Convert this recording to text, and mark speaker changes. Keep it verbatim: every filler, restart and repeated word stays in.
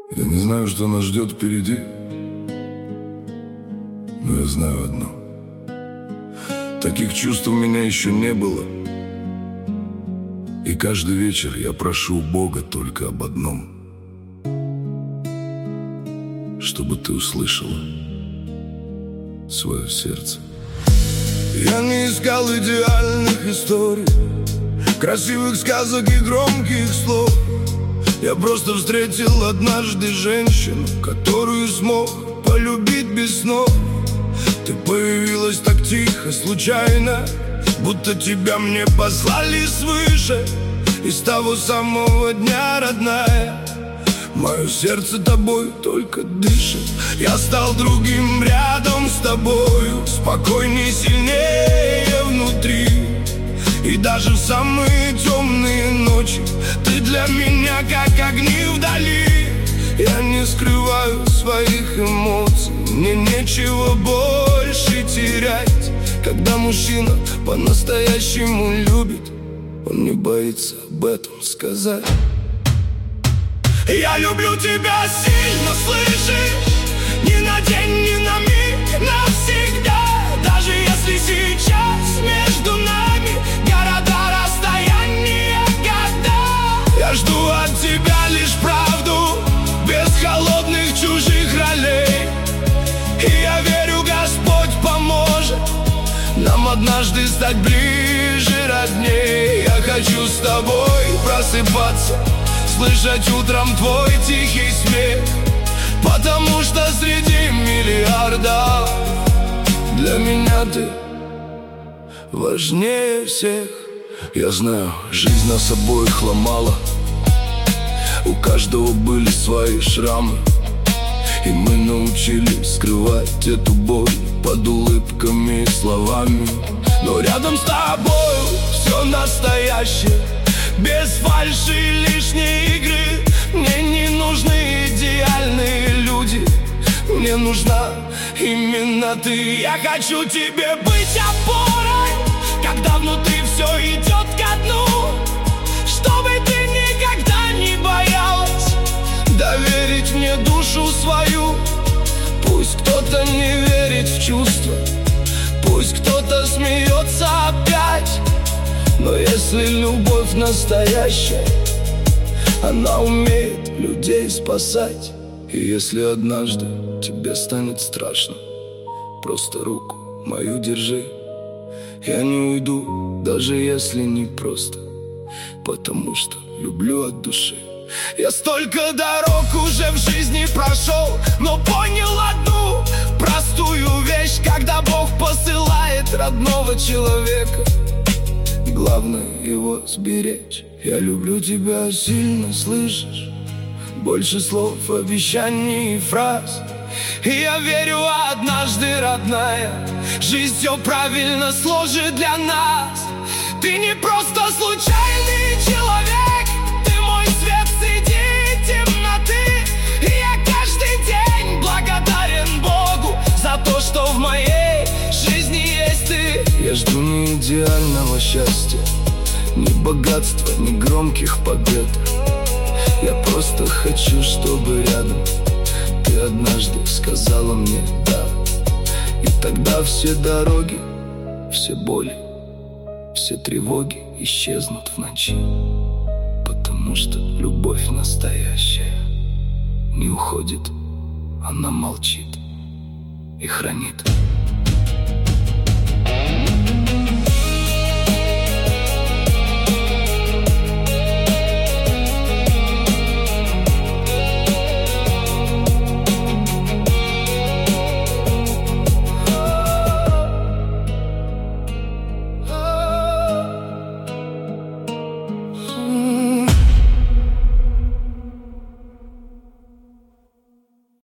Speaker 1: Я не знаю, что нас ждет впереди, но я знаю одно: таких чувств у меня еще не было. И каждый вечер я прошу у Бога только об одном: чтобы ты услышала свое сердце. Я не искал идеальных историй, красивых сказок и громких слов. Я просто встретил однажды женщину, которую смог полюбить без снов. Ты появилась так тихо, случайно, будто тебя мне послали свыше. И с того самого дня, родная, мое сердце тобой только дышит. Я стал другим рядом с тобою, спокойней, сильнее внутри. И даже в самые темные ночи ты для меня как огни вдали. Я не скрываю своих эмоций, мне нечего больше терять. Когда мужчина по-настоящему любит, он не боится об этом сказать. Я люблю тебя сильно, слышишь? Ни на день, ни на миг, навсегда. Даже если сейчас между нами города, расстояния, года. Я жду от тебя лишь правду, без холодных чужих ролей. И я верю, Господь поможет нам однажды стать ближе, родней. Я хочу с тобой просыпаться, слышать утром твой тихий смех, потому что среди миллиардов для меня ты важнее всех. Я знаю, жизнь нас обоих ломала, у каждого были свои шрамы, и мы научились скрывать эту боль под улыбками и словами. Но рядом с тобой все настоящее, без фальши и лишней игры. Мне не нужны идеальные люди, мне нужна именно ты. Я хочу тебе быть опорой, когда внутри все идет ко дну, чтобы ты никогда не боялась доверить мне душу свою. Пусть кто-то не верит в чувства, пусть кто-то смеется опять, но если любовь настоящая, она умеет людей спасать. И если однажды тебе станет страшно, просто руку мою держи. Я не уйду, даже если не просто, потому что люблю от души. Я столько дорог уже в жизни прошел, но понял одну простую вещь: когда Бог посылает родного человека, главное его сберечь. Я люблю тебя сильно, слышишь? Больше слов, обещаний и фраз. И я верю, однажды, родная, жизнь все правильно сложит для нас. Ты не просто случайный человек, ты мой свет среди темноты. И я каждый день благодарен Богу за то, что в моей жизни есть ты. Я жду не идеального счастья, ни богатства, ни громких побед. Я просто хочу, чтобы рядом ты однажды сказала мне «да». И тогда все дороги, все боли, все тревоги исчезнут в ночи, потому что любовь настоящая не уходит, она молчит и хранит.